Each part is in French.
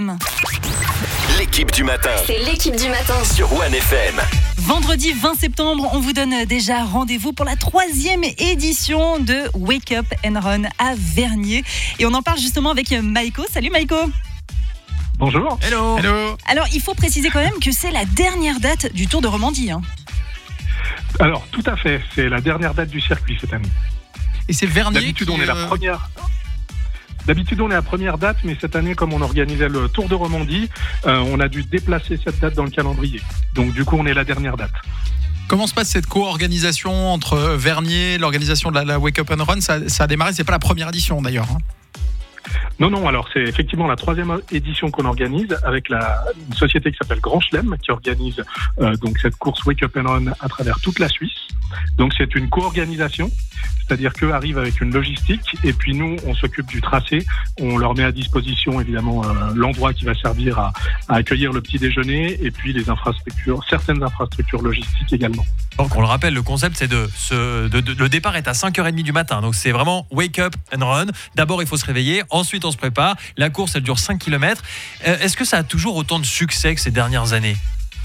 FM. L'équipe du matin. C'est l'équipe du matin. Sur One FM. Vendredi 20 septembre, on vous donne déjà rendez-vous pour la 3e édition de Wake Up and Run à Vernier. Et on en parle justement avec Maïko. Salut Maïko. Bonjour. Hello. Alors, il faut préciser quand même que c'est la dernière date du Tour de Romandie. Alors, tout à fait. C'est la dernière date du circuit cette année. Et c'est Vernier. D'habitude, on est la première. D'habitude, on est la première date, mais cette année, comme on organisait le Tour de Romandie, on a dû déplacer cette date dans le calendrier. Donc, du coup, on est la dernière date. Comment se passe cette co-organisation entre Vernier, l'organisation de la Wake Up and Run? Ça a démarré, c'est pas la première édition d'ailleurs. Non, alors c'est effectivement la 3e édition qu'on organise avec une société qui s'appelle Grand Chelem qui organise donc cette course Wake Up and Run à travers toute la Suisse. Donc c'est une co-organisation, c'est-à-dire qu'eux arrivent avec une logistique et puis nous on s'occupe du tracé, on leur met à disposition évidemment l'endroit qui va servir à accueillir le petit déjeuner et puis les infrastructures, certaines infrastructures logistiques également. Donc on le rappelle, le concept c'est le départ est à 5h30 du matin, donc c'est vraiment Wake Up and Run. D'abord il faut se réveiller, ensuite on se prépare, la course elle dure 5 km. Est-ce que ça a toujours autant de succès que ces dernières années ?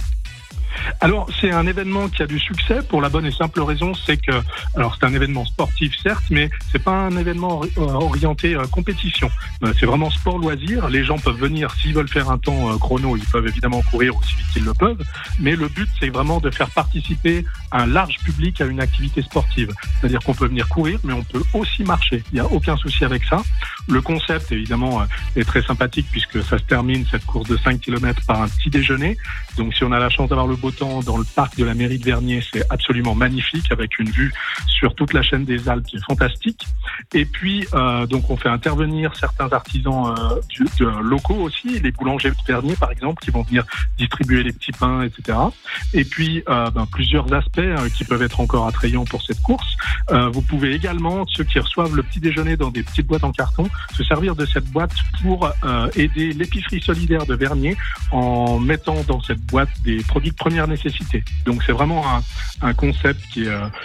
Alors, c'est un événement qui a du succès pour la bonne et simple raison, c'est que, alors c'est un événement sportif certes, mais c'est pas un événement orienté compétition. C'est vraiment sport loisir. Les gens peuvent venir s'ils veulent faire un temps chrono, ils peuvent évidemment courir aussi vite qu'ils le peuvent. Mais le but, c'est vraiment de faire participer un large public à une activité sportive. C'est-à-dire qu'on peut venir courir, mais on peut aussi marcher. Il n'y a aucun souci avec ça. Le concept, évidemment, est très sympathique puisque ça se termine cette course de 5 km par un petit déjeuner. Donc, si on a la chance d'avoir le beau temps dans le parc de la mairie de Vernier, c'est absolument magnifique avec une vue sur toute la chaîne des Alpes qui est fantastique. Et puis donc on fait intervenir certains artisans locaux aussi, les boulangers de Vernier par exemple, qui vont venir distribuer les petits pains, etc. Et puis plusieurs aspects qui peuvent être encore attrayants pour cette course. Vous pouvez également, ceux qui reçoivent le petit déjeuner dans des petites boîtes en carton, se servir de cette boîte pour aider l'épicerie solidaire de Vernier en mettant dans cette boîte des produits de première nécessité. Donc c'est vraiment un concept qui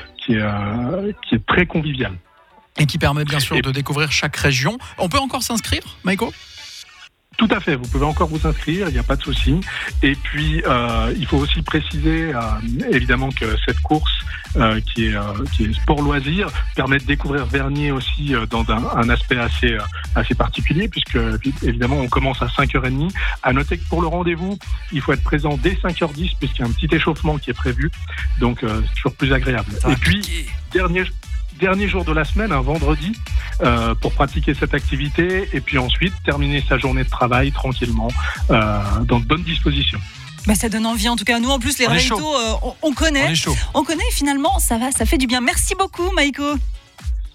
est très convivial. Et qui permet bien sûr de découvrir chaque région. On peut encore s'inscrire, Maïko ? Tout à fait, vous pouvez encore vous inscrire, il n'y a pas de souci. Et puis, il faut aussi préciser, évidemment, que cette course, qui est sport-loisir, permet de découvrir Vernier aussi dans un aspect assez particulier, puisque, évidemment, on commence à 5h30. À noter que pour le rendez-vous, il faut être présent dès 5h10, puisqu'il y a un petit échauffement qui est prévu. Donc, c'est toujours plus agréable. Et puis, dernier jour de la semaine, un vendredi, pour pratiquer cette activité et puis ensuite terminer sa journée de travail tranquillement dans de bonnes dispositions. Ça donne envie en tout cas. Nous en plus les réseaux, on connaît. On connaît finalement, ça fait du bien. Merci beaucoup Maïko.